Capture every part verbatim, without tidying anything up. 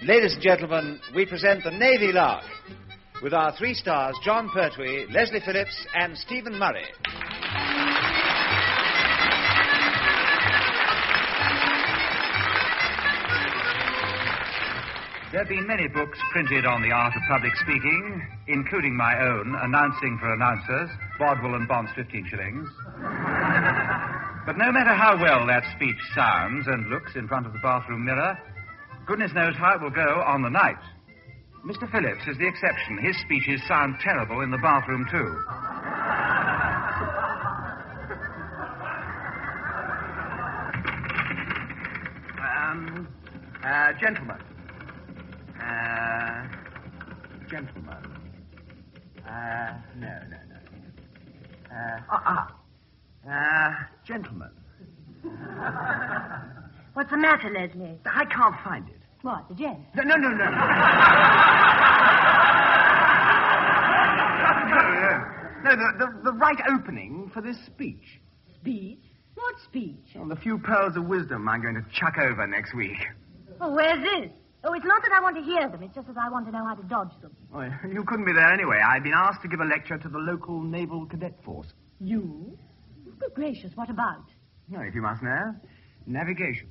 Ladies and gentlemen, we present the Navy Lark with our three stars, John Pertwee, Leslie Phillips, and Stephen Murray. There have been many books printed on the art of public speaking, including my own, Announcing for Announcers, Bodwell and Bond's fifteen shillings. But no matter how well that speech sounds and looks in front of the bathroom mirror, goodness knows how it will go on the night. Mister Phillips is the exception. His speeches sound terrible in the bathroom, too. Um, uh, gentlemen. Uh, gentlemen. Uh, no, no, no. Uh, ah, ah. Uh, gentlemen. What's the matter, Leslie? I can't find it. What, the gent? No, no, no, no. no, the, the, the right opening for this speech. Speech? What speech? Well, the few pearls of wisdom I'm going to chuck over next week. Oh, where's this? Oh, it's not that I want to hear them. It's just that I want to know how to dodge them. Well, you couldn't be there anyway. I've been asked to give a lecture to the local naval cadet force. You? Good gracious, what about? No, if you must know, navigation.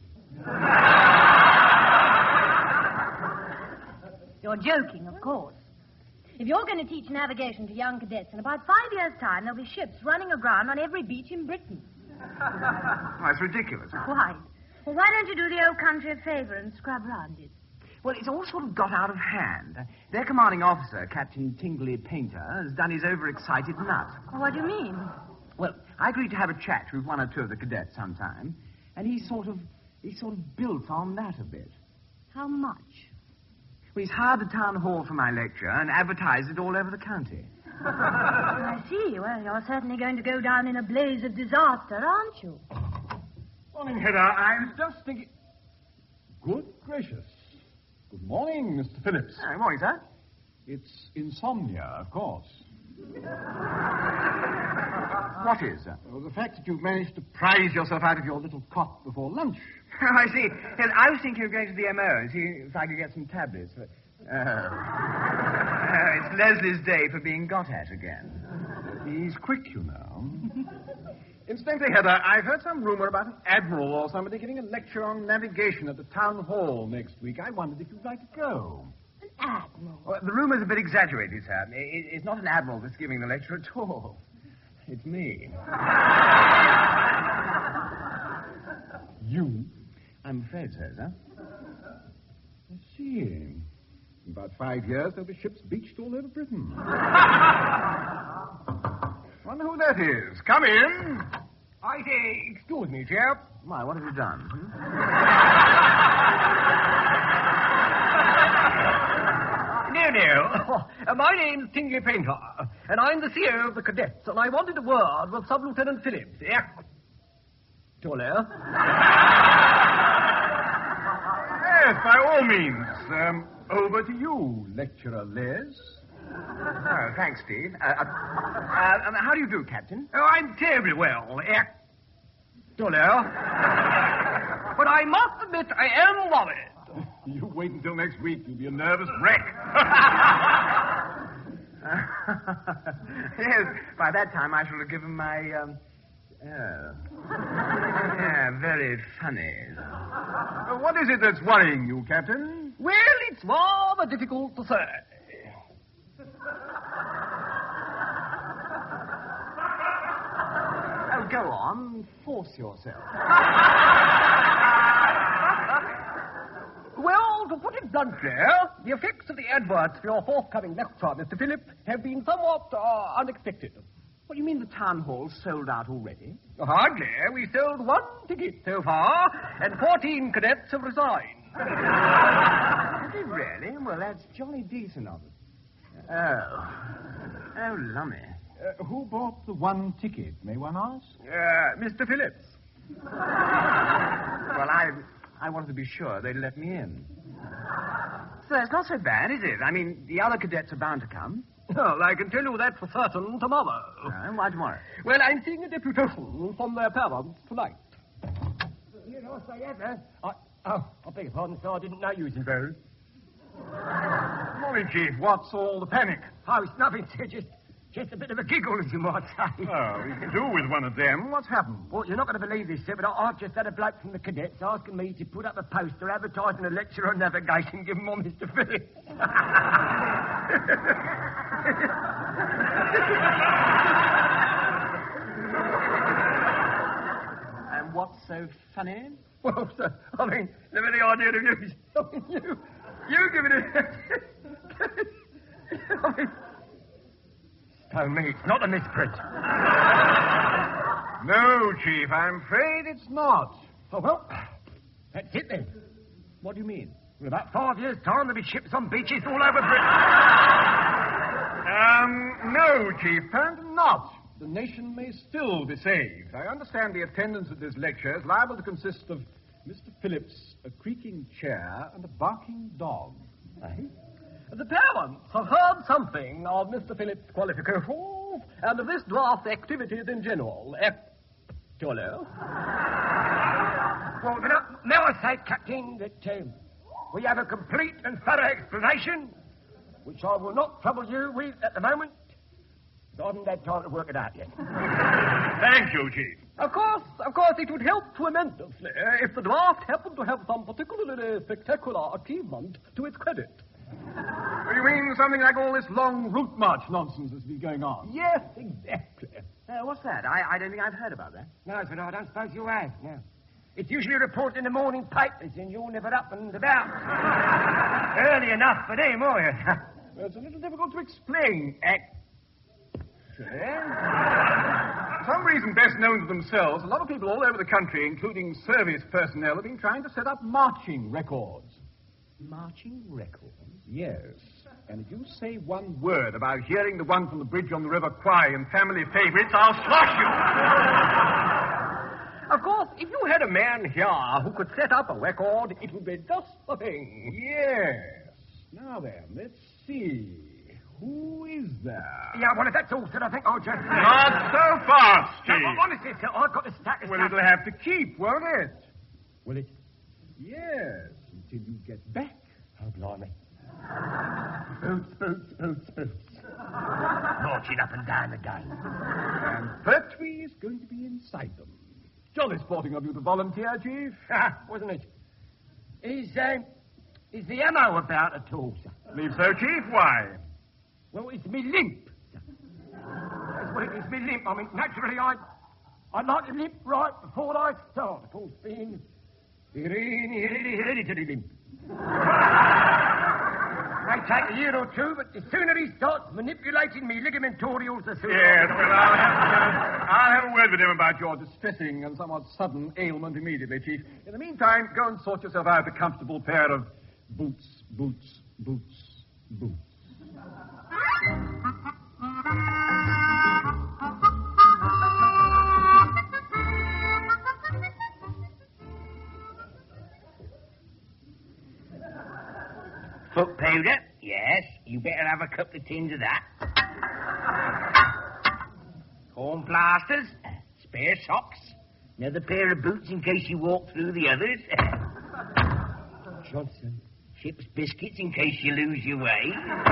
You're joking, of course. If you're going to teach navigation to young cadets, in about five years' time, there'll be ships running aground on every beach in Britain. Oh, that's ridiculous. Quite. Well, why don't you do the old country a favor and scrub round it? Well, it's all sort of got out of hand. Their commanding officer, Captain Tingley Painter, has done his overexcited nut. Well, what do you mean? Well, I agreed to have a chat with one or two of the cadets sometime, and he sort of, he sort of built on that a bit. How much? Well, he's hired the town hall for my lecture and advertised it all over the county. I see. Well, you're certainly going to go down in a blaze of disaster, aren't you? Morning, Hedda. I was just thinking... Good gracious. Good morning, Mister Phillips. Uh, morning, sir. It's insomnia, of course. What is, sir? Well, the fact that you've managed to prize yourself out of your little cot before lunch. Oh, I see. Yes, I was thinking of going to the M O and see if I could get some tablets. But, uh, uh, it's Leslie's day for being got at again. He's quick, you know. Incidentally, Heather, I've heard some rumor about an admiral or somebody giving a lecture on navigation at the town hall next week. I wondered if you'd like to go. An admiral? Well, the rumor's a bit exaggerated, sir. It, it's not an admiral that's giving the lecture at all. It's me. You? I'm afraid so, sir. I see. In about five years, there'll be ships beached all over Britain. Wonder who that is. Come in. I say, excuse me, chap. Why, what have you done? Hmm? No, no. Uh, my name's Tingley Painter, and I'm the C E O of the cadets, and I wanted a word with Sub-Lieutenant Phillips. Yeah. Taller. Yes, by all means. Um, over to you, Lecturer Les. Oh, thanks, Steve. Uh, uh, uh, um, how do you do, Captain? Oh, I'm terribly well. Yeah. Taller. But I must admit I am worried. You wait until next week. You'll be a nervous wreck. Yes, by that time I shall have given my, um... Oh. Yeah, very funny. Uh, what is it that's worrying you, Captain? Well, it's rather difficult to say. Oh, go on. Force yourself. Well, to put it bluntly, the effects of the adverts for your forthcoming lecture, Mister Phillip, have been somewhat uh, unexpected. What do you mean the town hall's sold out already? Hardly. We sold one ticket so far, and fourteen cadets have resigned. Have they really? Well, that's jolly decent of them. Oh. Oh, lummy. Uh, who bought the one ticket, may one ask? Uh, Mister Phillips. Well, I I wanted to be sure they'd let me in. So it's not so bad, is it? I mean, the other cadets are bound to come. Well, I can tell you that for certain tomorrow. Uh, why tomorrow? Well, I'm seeing a deputation from their parents tonight. You know, say, I, oh, I beg your pardon, sir. I didn't know you was involved. Morning, Chief. What's all the panic? Oh, it's nothing, sir. Just, just a bit of a giggle, as you might say. Oh, you can do with one of them. What's happened? Well, you're not going to believe this, sir, but I- I've just had a bloke from the cadets asking me to put up a poster advertising a lecture on navigation given by Mister Phillips. And what's so funny? Well, sir, I mean, the very idea of you, I mean, you, you give it a... I mean, tell me it's not a misprint. No, Chief, I'm afraid it's not. Oh, well, that's it then. What do you mean? In about five years' time, there'll be ships on beaches all over Britain. Um, no, Chief, apparently not. The nation may still be saved. I understand the attendance at this lecture is liable to consist of Mister Phillips, a creaking chair, and a barking dog. Eh? The parents have heard something of Mister Phillips' qualifications and of this draft activities in general. Actually. Well, now, now I say, Captain, that um, we have a complete and thorough explanation, which I will not trouble you with at the moment. I haven't had time to work it out yet. Thank you, Chief. Of course, of course, it would help tremendously if the draft happened to have some particularly spectacular achievement to its credit. You mean something like all this long route march nonsense that's been going on? Yes, exactly. Uh, what's that? I, I don't think I've heard about that. No, sir, no, I don't suppose you have, no. It's usually reported in the morning papers, and you're never up and about. Early enough for them, are you? Well, it's a little difficult to explain, actually. For some reason best known to themselves, a lot of people all over the country, including service personnel, have been trying to set up marching records. Marching records? Yes. And if you say one word about hearing the one from the bridge on the River Kwai and family favorites, I'll slash you. Of course, if you had a man here who could set up a record, it would be just the thing. Yes. Now then, let's see. Who is there? Yeah, well, if that's all, sir, I think I'll just... Not so fast, Chief. No, honestly, sir, I've got a stack of Well, stuff. it'll have to keep, won't it? Will it? Yes, until you get back. Oh, blimey. Boots, boots, boots, boots. Marching up and down again. And Pertwee is going to be inside them. Jolly sporting of you to volunteer, Chief. Wasn't it? Is, um, is the ammo about at all, sir? Believe so, Chief. Why? Well, it's me limp. That's what it is, me limp. I mean, naturally, I'd, I'd like to limp right before I start. Of course, being hereditary limp. May take a year or two, but the sooner he starts manipulating me ligamentorials, the sooner... Yes, well, I'll have, I'll have a word with him about your distressing and somewhat sudden ailment immediately, Chief. In the meantime, go and sort yourself out a comfortable pair of boots, boots, boots, boots. Foot powder? Yes. You better have a couple of tins of that. Corn plasters? Spare socks? Another pair of boots in case you walk through the others? Johnson. Chips biscuits in case you lose your way?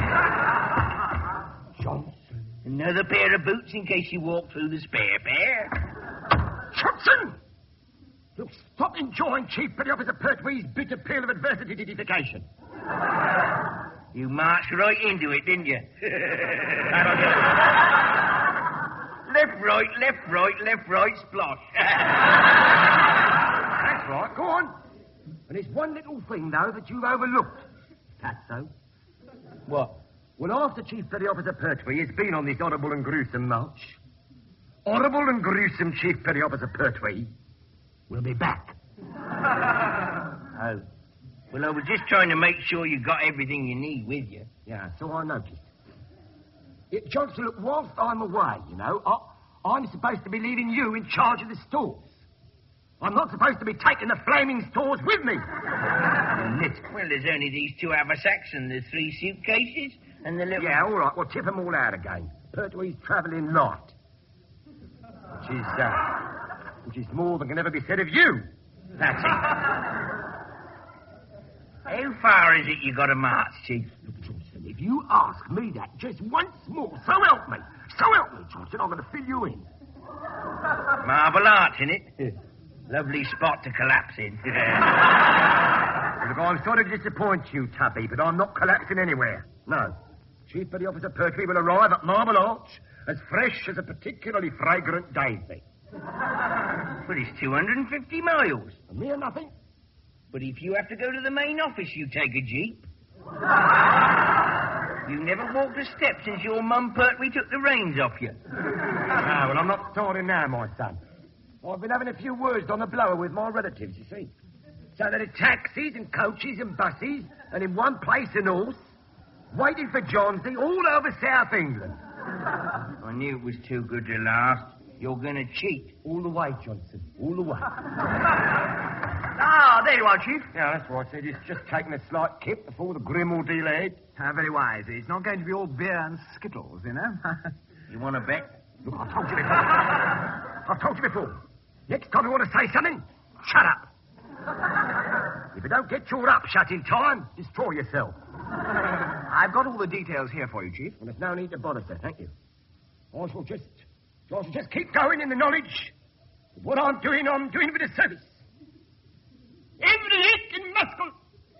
Johnson. Another pair of boots in case you walk through the spare pair? Johnson! Look, stop enjoying Chief Petty Officer Pertwee's bitter pill of adversity identification. You marched right into it, didn't you? Left, right, left, right, left, right, splosh. That's right, go on. And there's one little thing, though, that you've overlooked. That's so. What? Well, after Chief Petty Officer Pertwee has been on this horrible and gruesome march, horrible and gruesome Chief Petty Officer Pertwee will be back. Oh. Well, I was just trying to make sure you got everything you need with you. Yeah, so I noticed. It, Johnson, look, whilst I'm away, you know, I, I'm supposed to be leaving you in charge of the stores. I'm not supposed to be taking the flaming stores with me. Well, there's only these two haversacks and the three suitcases and the little... Yeah, all right, we'll tip them all out again. Pertwee's travelling light. Which is, uh, which is more than can ever be said of you. That's it. How far is it you got to march, Chief? Look, Johnson, if you ask me that just once more, so help me, so help me, Johnson, I'm going to fill you in. Marble Arch, innit? Lovely spot to collapse in. Look, I'm sorry to disappoint you, Tubby, but I'm not collapsing anywhere. No. Chief Petty Officer Pertwee will arrive at Marble Arch as fresh as a particularly fragrant daisy. But it's two hundred fifty miles. A mere nothing. But if you have to go to the main office, you take a jeep. You never walked a step since your mum Pertwee took the reins off you. Ah, well, I'm not starting now, my son. I've been having a few words on the blower with my relatives, you see. So there are taxis and coaches and buses, and in one place and all, waiting for Johnsy all over South England. I knew it was too good to last. You're going to cheat. All the way, Johnson, all the way. Ah, there you are, Chief. Yeah, that's right, Sid. It's just taking a slight kick before the grim ordeal ahead. Ah, very wise. It's not going to be all beer and skittles, you know. You want to bet? Look, I told you before. I've told you before. Next time you want to say something, shut up. If you don't get your up shut in time, destroy yourself. I've got all the details here for you, Chief. Well, there's no need to bother, sir. Thank you. I shall just, I shall just keep going in the knowledge that what I'm doing, I'm doing with a service. Every ache and muscle,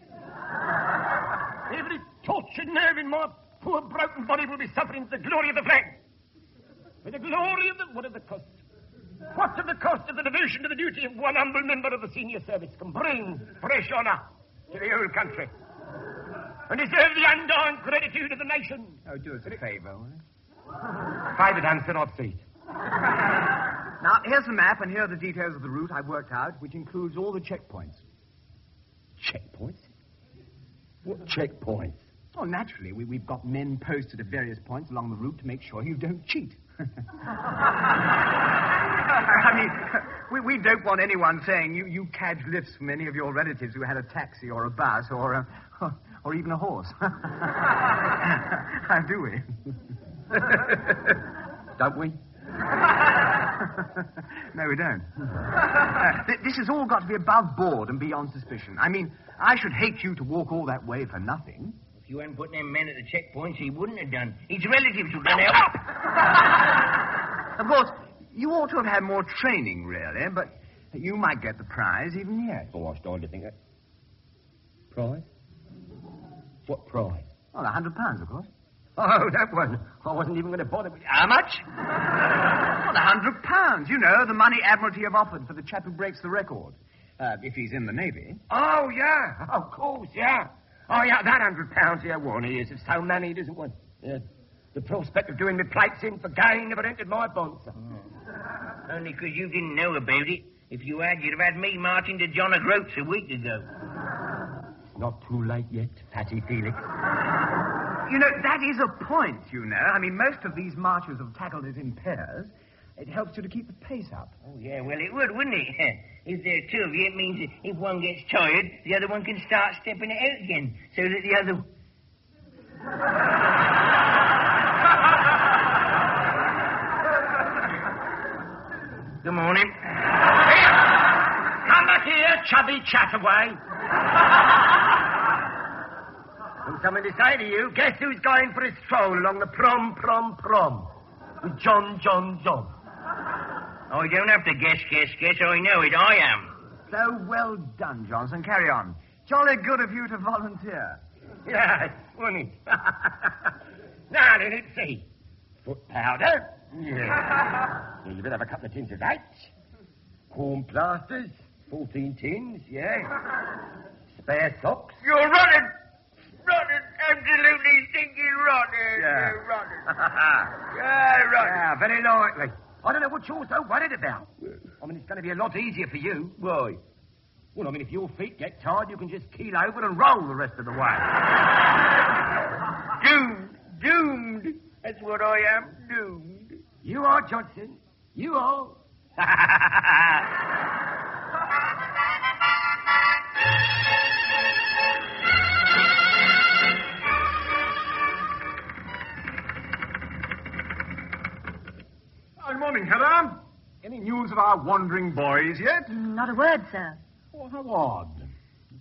every tortured nerve in my poor broken body will be suffering for the glory of the flag. For the glory of the... What of the cost? What of the cost of the devotion to the duty of one humble member of the senior service can bring fresh honour to the whole country and deserve the undying gratitude of the nation? Oh, do us a favour, will you? Favour done, sir, I've seen. Now, here's the map, and here are the details of the route I've worked out, which includes all the checkpoints. Checkpoints? What checkpoints? Oh, naturally, we, we've got men posted at various points along the route to make sure you don't cheat. I mean, we, we don't want anyone saying you, you cadged lifts from any of your relatives who had a taxi or a bus or a, or, or even a horse. How do we? Don't we? No, we don't. Uh, th- this has all got to be above board and beyond suspicion. I mean, I should hate you to walk all that way for nothing. If you hadn't put them men at the checkpoints, he wouldn't have done. His relatives would have done help. Of course, you ought to have had more training, really, but you might get the prize even yet. Oh, I started to think that. Prize? What prize? Well, a hundred pounds, of course. Oh, that one. I wasn't even going to bother with you. How much? Well, a hundred pounds. You know, the money Admiralty have offered for the chap who breaks the record. Uh, if he's in the Navy. Oh, yeah. Of course, yeah. Oh, yeah, that hundred pounds, yeah, one he is. Of so many, doesn't one? Yeah. The prospect of doing the plates in for gain never entered my bonds. Oh. Only because you didn't know about it. If you had, you'd have had me marching to John O'Groats a week ago. It's not too late yet, Fatty Felix. You know, that is a point, you know. I mean, most of these marches have tackled it in pairs. It helps you to keep the pace up. Oh, yeah, well, it would, wouldn't it? If there are two of you, it means that if one gets tired, the other one can start stepping it out again, so that the other... Good morning. Here! Come back here, chubby Chataway. And something to say to you. Guess who's going for a stroll along the prom, prom, prom? With John, John, John. I don't have to guess, guess, guess. I know it. I am. So well done, Johnson. Carry on. Jolly good of you to volunteer. Yes, wasn't it? Now, then, let's see. Foot powder. Yeah. Yeah, you better have a couple of tins of that. Corn plasters. Fourteen tins, yeah. Spare socks. You're running. Running. Absolutely stinking rotten. Yeah. You're rotten. Yeah, rotten. Yeah, very likely. I don't know what you're so worried about. I mean, it's going to be a lot easier for you. Why? Well, I mean, if your feet get tired, you can just keel over and roll the rest of the way. Doomed. Doomed. That's what I am. Doomed. You are, Johnson. You are. Good morning, Helen. Any news of our wandering boys yet? Not a word, sir. Oh, how odd.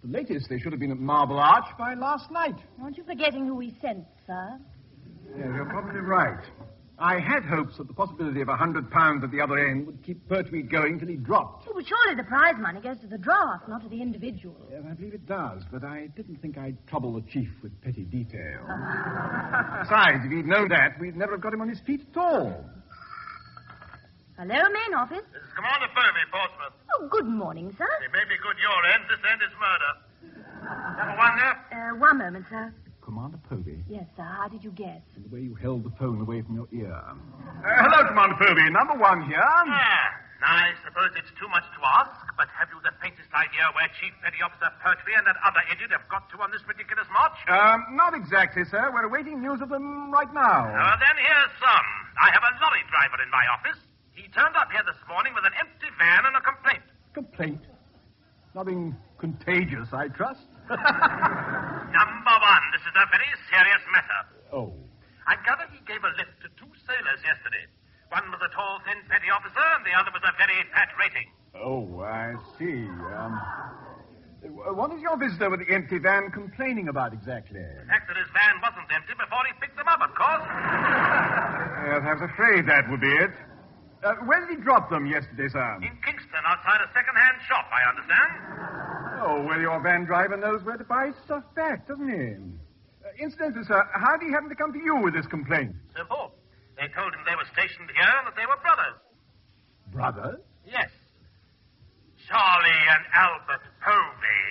At the latest, they should have been at Marble Arch by last night. Aren't you forgetting who we sent, sir? Yes, you're probably right. I had hopes that the possibility of a hundred pounds at the other end would keep Pertwee going till he dropped. Oh, but surely the prize money goes to the draft, not to the individual. Yes, I believe it does, but I didn't think I'd trouble the chief with petty details. Besides, if he'd known that, we'd never have got him on his feet at all. Hello, main office. This is Commander Purvey, Portsmouth. Oh, good morning, sir. It may be good your end. This end is murder. Number one there? Uh, one moment, sir. Commander Povey, Yes, sir. How did you guess? and the way you held the phone away from your ear. Uh, hello, Commander Povey. Number one here. Ah, I suppose it's too much to ask, but have you the faintest idea where Chief Petty Officer Pertwee and that other idiot have got to on this ridiculous march? Um, not exactly, sir. We're awaiting news of them right now. Uh, then here's some. I have a lorry driver in my office. He turned up here this morning with an empty van and a complaint. Complaint? Nothing contagious, I trust. Number one, this is a very serious matter. Oh. I gather he gave a lift to two sailors yesterday. One was a tall, thin petty officer, and the other was a very fat rating. Oh, I see. Um, what is your visitor with the empty van complaining about exactly? The fact that his van wasn't empty before he picked them up, of course. Yes, I was afraid that would be it. Uh, where did he drop them yesterday, sir? In Kingston, outside a second-hand shop, I understand. Oh, well, your van driver knows where to buy stuff back, doesn't he? Uh, incidentally, sir, how did he happen to come to you with this complaint? Simple. They told him they were stationed here and that they were brothers. Brothers? Yes. Charlie and Albert Povey.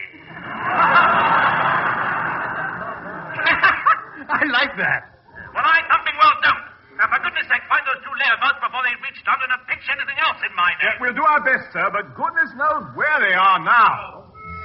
I like that. Well, I something well don't. Now, for goodness sake, find those two layabouts before they reach down and pinch anything else in my name. Yeah, we'll do our best, sir, but goodness knows where they are now.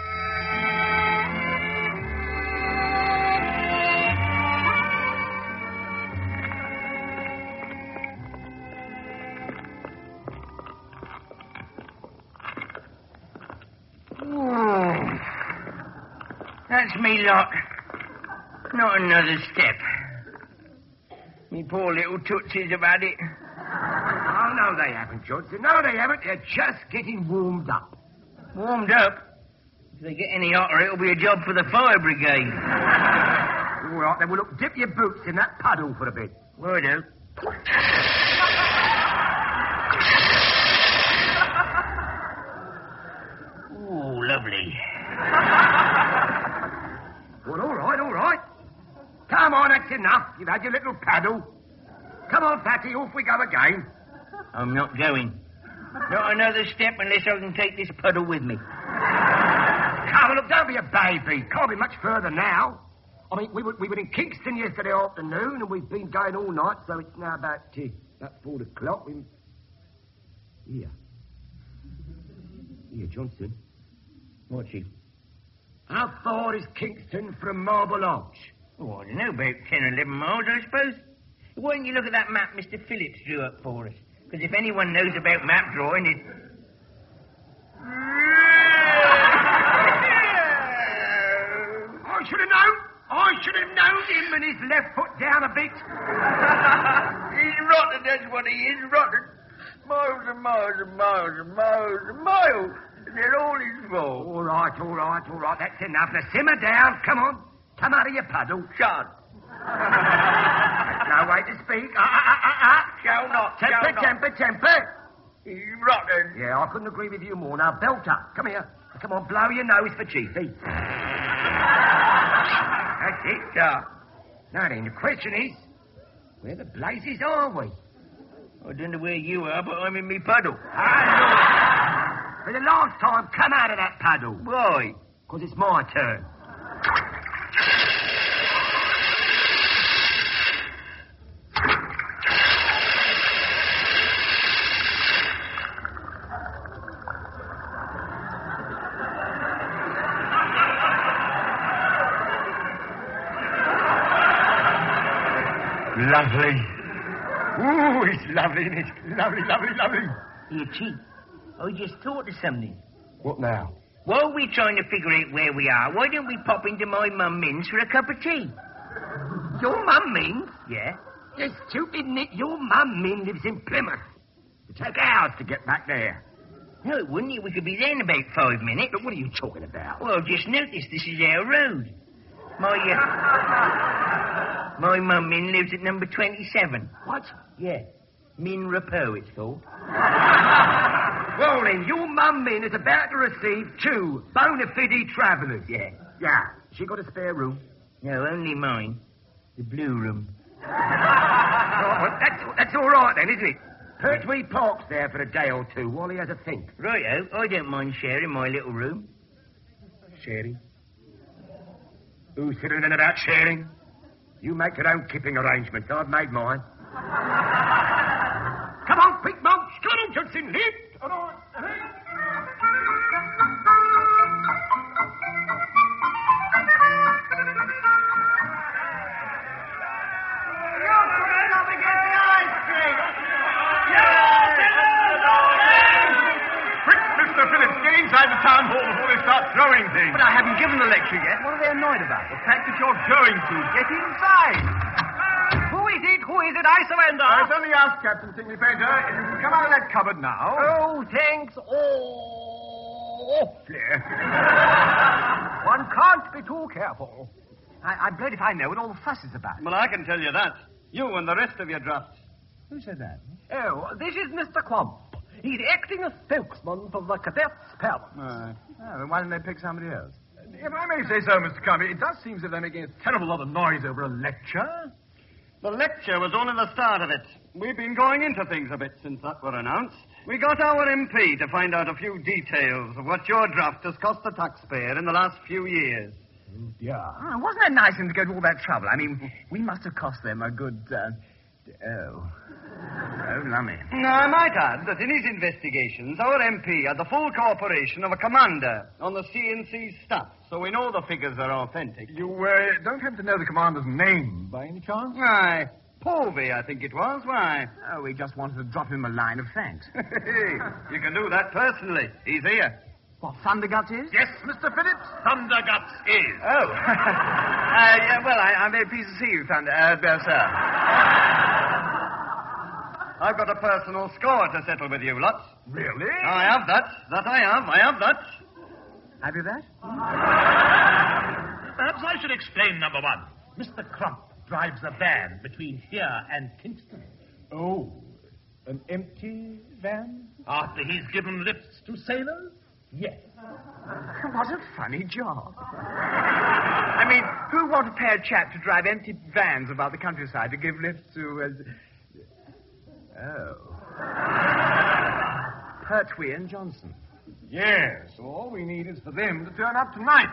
That's me lot. Not another step. Me poor little tootsies have had it. Oh, no, they haven't, Johnson. No, they haven't. They're just getting warmed up. Warmed up? If they get any hotter, it'll be a job for the fire brigade. All right, then, well, look, dip your boots in that puddle for a bit. Righto. Ooh, lovely. Well, all right, all right. Come on, that's enough. You've had your little paddle. Come on, Fatty, off we go again. I'm not going. Not another step unless I can take this puddle with me. Come on, look, don't be a baby. Can't be much further now. I mean, we were, we were in Kingston yesterday afternoon, and we've been going all night, so it's now about, uh, about four o'clock. We... Here. Here, Johnson. What's he? How far is Kingston from Marble Arch? Oh, I don't know, about ten or eleven miles, I suppose. Why don't you look at that map Mister Phillips drew up for us? Because if anyone knows about map drawing, it... I should have known. I should have known him and his left foot down a bit. He's rotten, that's what he is, rotten. Miles and miles and miles and miles and miles. They're all his fault. All right, all right, all right. That's enough. Now, simmer down. Come on. Come out of your puddle. Shan't. That's no way to speak. Ah, ah, ah, ah, ah. Shall not, Temper, shall not. temper, temper. He's rotten. Yeah, I couldn't agree with you more. Now, belt up. Come here. Come on, blow your nose for Chiefy. That's it, sir. Now then, the question is, where the blazes are we? I don't know where you are, but I'm in me puddle. Ah, look. For the last time, come out of that puddle. Why? Because it's my turn. Lovely. Ooh, it's lovely, isn't it? Lovely, lovely, lovely. Here, Chief, I just thought of something. What now? While we're trying to figure out where we are, why don't we pop into my mum Min's for a cup of tea? Your mum Min? Yeah? You're stupid, Nick. Your mum Min lives in Plymouth. It take hours to get back there. No, it wouldn't. We could be there in about five minutes. But what are you talking about? Well, just notice this is our road. My, uh... my mum Min lives at number twenty-seven. What? Yeah. Min Rapo, it's called. Well, then, your mum Min is about to receive two bona fide travellers. Yeah. Yeah. She got a spare room? No, only mine. The blue room. Oh, well, that's, that's all right, then, isn't it? Pertwee Park's there for a day or two while he has a think. Righto, I don't mind sharing my little room. Sharing? Who said anything about sharing? You make your own kipping arrangements. I've made mine. Come on, Pete Monks. Come on, Johnson. Lift. All right. Inside the town hall before they start throwing things. But I haven't given the lecture yet. What are they annoyed about? The fact that you're going to. Get inside. Who is it? Who is it? I surrender. Uh, it's only us, Captain Tingley Painter. You can come out of that cupboard now. Oh, thanks. Oh, awfully. One can't be too careful. I, I'm blowed if I know what all the fuss is about. Well, I can tell you that. You and the rest of your drafts. Who said that? Oh, this is Mister Crump. He's acting as spokesman for the cadets' parents. Uh, Oh, then why didn't they pick somebody else? If I may say so, Mister Cumby, it does seem as if they're making a terrible lot of noise over a lecture. the lecture was only the start of it. We've been going into things a bit since that were announced. We got our M P to find out a few details of what your draft has cost the taxpayer in the last few years. Oh, dear. Oh, wasn't it nice of him to go to all that trouble? I mean, we must have cost them a good, uh... Oh. Oh, lummy. Now, I might add that in his investigations, our M P had the full cooperation of a commander on the C N C staff, so we know the figures are authentic. You uh, don't happen to know the commander's name, by any chance? Why, Povey, I think it was. Why? Oh, we just wanted to drop him a line of thanks. You can do that personally. He's here. What, Thunderguts is? Yes, Mister Phillips, Thunderguts is. Oh. uh, yeah, well, I, I'm very pleased to see you, Thunder... Uh, uh, sir. I've got a personal score to settle with you, lots. Really? I have that. That I have. I have that. Have you that? Perhaps I should explain number one. Mister Crump drives a van between here and Kingston. Oh, an empty van? After he's given lifts to sailors? Yes. What a funny job. I mean, who want a pair chap to drive empty vans about the countryside to give lifts to... Uh... Oh. Pertwee and Johnson. Yes, all we need is for them to turn up tonight.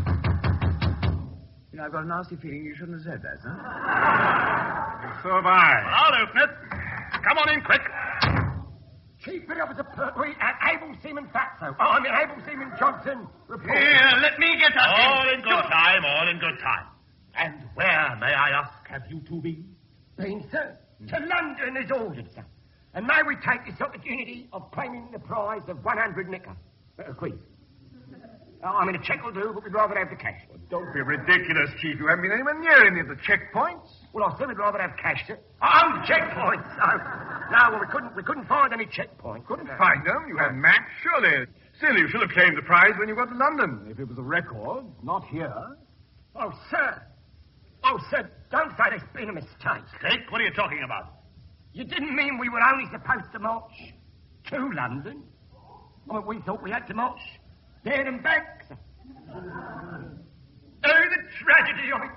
You know, I've got a nasty feeling you shouldn't have said that, sir. So have I. I'll open it. Come on in quick. Chief Petty Officer Pertwee and Able Seaman Fatso. Oh, I mean, Able Seaman Johnson. Report. Here, let me get up. All in good time, all in good time. And where, may I ask, have you two been? Been, sir? To London as ordered, sir. And may we take this opportunity of claiming the prize of one hundred nicker. Uh, quid. Uh, I mean, a cheque will do, but we'd rather have the cash. Well, don't be ridiculous, Chief. You haven't been anywhere near any of the checkpoints. Well, I said we'd rather have cash, sir. Oh, the checkpoints. Oh. No, well, we couldn't, we couldn't find any checkpoints. Couldn't Find them? You had maps, surely. Still, you should have claimed the prize when you got to London. If it was a record, not here. Oh, sir. Oh, sir, don't say there's been a mistake. Mistake? What are you talking about? You didn't mean we were only supposed to march to London? Well, we thought we had to march there and back, sir. Oh, the tragedy of it.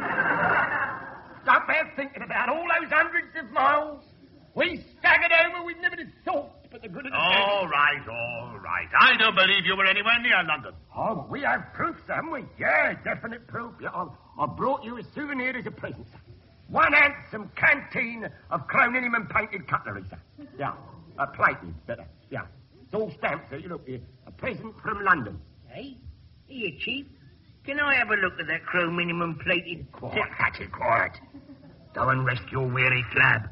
Don't bear thinking about all those hundreds of miles. We staggered over, we never did thought, but the good of the All right, all right. I don't believe you were anywhere near London. Oh, well, we have proof, haven't we? Yeah, definite proof. Yeah, I, I brought you a souvenir as a present, sir. One handsome canteen of chronium painted cutlery, sir. Yeah, a plated, better. Yeah, it's all stamped, sir. You look here. A present from London. Hey? Here, Chief. Can I have a look at that chrome plated... Quiet, Hattie, quiet. Go and rest your weary flab.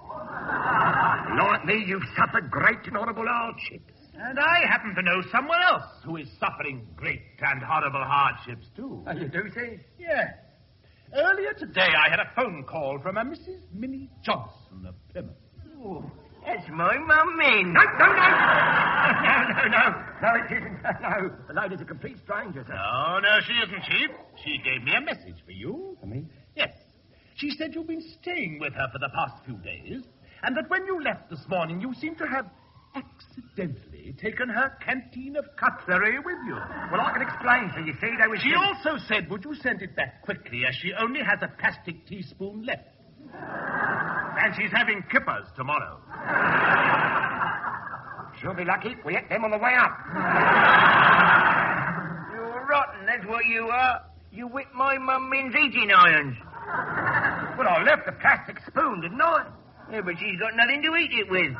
Like me, you've suffered great and horrible hardships. And I happen to know someone else who is suffering great and horrible hardships, too. Oh, you do, see? Yes. Earlier today, I had a phone call from a Missus Minnie Johnson of Plymouth. Oh, hello, That's my mum, then. No, no, no. No, no, no. No, it isn't. No, the lady's a complete stranger, sir. No, no, she isn't, Chief. She gave me a message for you. For me? Yes. She said you've been staying with her for the past few days, and that when you left this morning, you seem to have accidentally taken her canteen of cutlery with you. Well, I can explain, sir. You see, they was... She also said, would you send it back quickly, as she only has a plastic teaspoon left. And she's having kippers tomorrow. She'll be lucky if we get them on the way up. You're rotten, that's what you are. You whipped my mum Min's eating irons. Well, I left the plastic spoon, didn't I? Yeah, but she's got nothing to eat it with.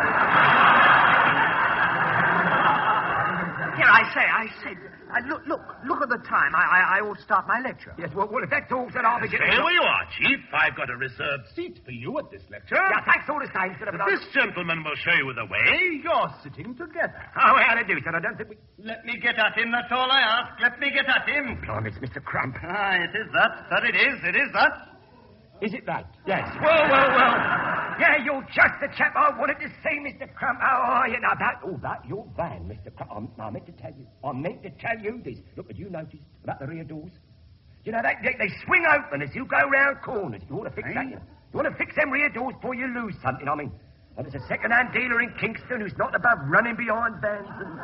Here, I say, I say, uh, look, look, look at the time. I, I, I ought to start my lecture. Yes, well, well if that's all, then I'll be getting... Stay where you are, Chief. I've got a reserved seat for you at this lecture. Yeah, thanks all the same, sir. But This gentleman will show you the way. You're sitting together. Oh, how to do, sir? I don't think we... Let me get at him, that's all I ask. Let me get at him. Blimey, it's Mister Crump. Ah, it is that. That it is. It is that. Is it that? Yes. Well, well, well. Yeah, you're just the chap I wanted to see, Mister Crump. How are you? Now, that, oh, that, your van, Mister Crump. I'm, I meant to tell you. I meant to tell you this. Look, have you noticed about the rear doors? You know, they, they, they swing open as you go round corners. You want to fix Hey? that, you know? You want to fix them rear doors before you lose something. I mean, well, there's a second-hand dealer in Kingston who's not above running behind vans and...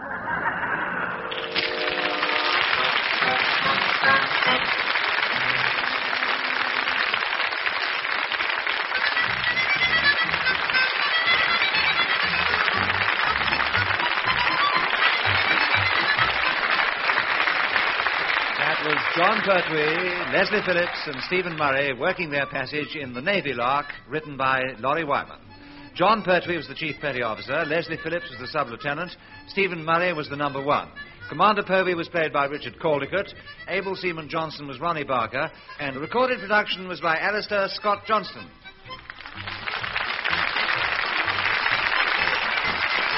Was John Pertwee, Leslie Phillips, and Stephen Murray working their passage in The Navy Lark, written by Laurie Wyman. John Pertwee was the chief petty officer, Leslie Phillips was the sub-lieutenant, Stephen Murray was the number one. Commander Povey was played by Richard Caldicott, Able Seaman Johnson was Ronnie Barker, and the recorded production was by Alistair Scott Johnston.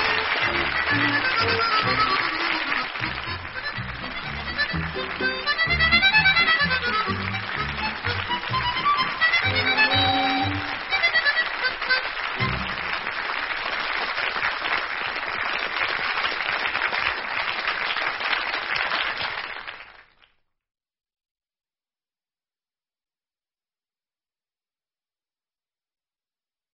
Thank you.